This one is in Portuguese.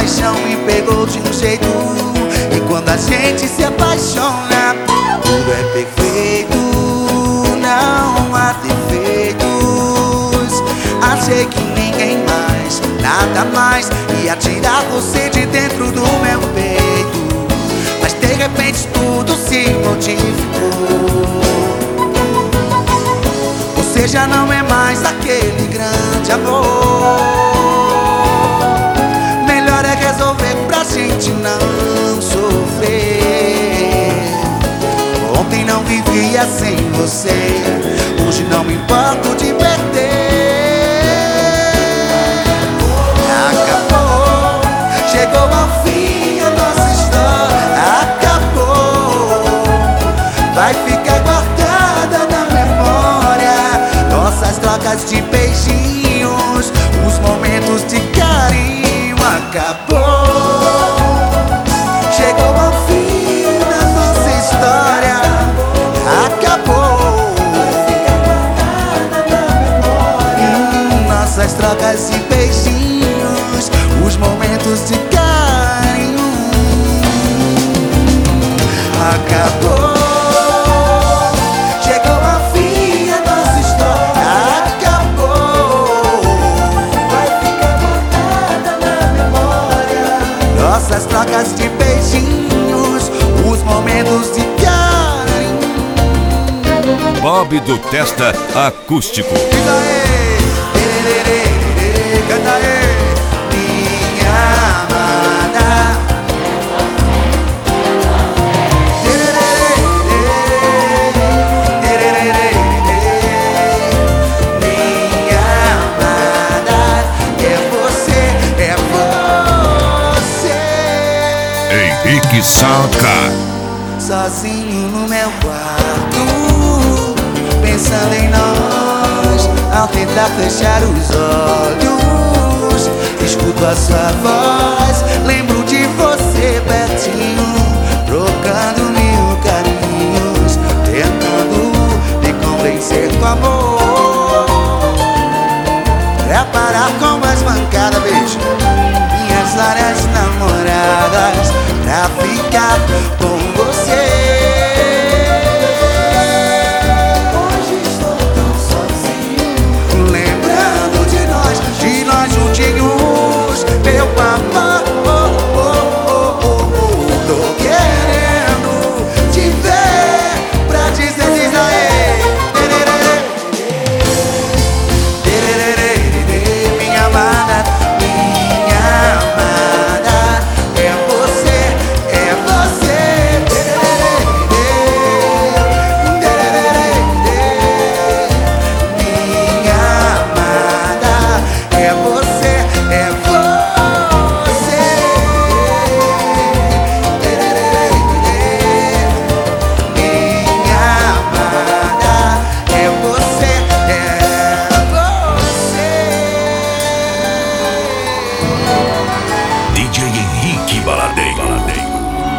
paixão me pegou de um jeito. E quando a gente se apaixona, tudo é perfeito, não há defeitos. Achei que ninguém mais, nada mais ia tirar você de dentro do meu peito. Mas de repente tudo se modificou. Você já não é mais aquele grande amor. Melhor é resolver pra gente não sofrer. Ontem não vivia sem você, hoje não me importo de perder. Acabou, chegou ao fim a nossa história. Acabou, vai ficar guardada na memória nossas trocas de beijinhos, os momentos de carinho. Acabou, chegou ao fim da nossa história. Acabou, nossas trocas de beijinhos, os momentos de carinho. Acabou, chegou ao fim a nossa história. Acabou, vai ficar guardada na memória nossas trocas de beijinhos, os momentos de carinho. Bob do Testa Acústico. Diga aí, canta aí, minha amada. Minha amada, é você, é você. Henrique Soundcar. Sozinho no meu quarto, pensando em nós, ao tentar fechar os olhos, escuto a sua voz, lembro de você pertinho, trocando mil carinhos, tentando me convencer com amor, pra parar com as mancadas, beijo, minhas áreas namoradas, pra ficar com você.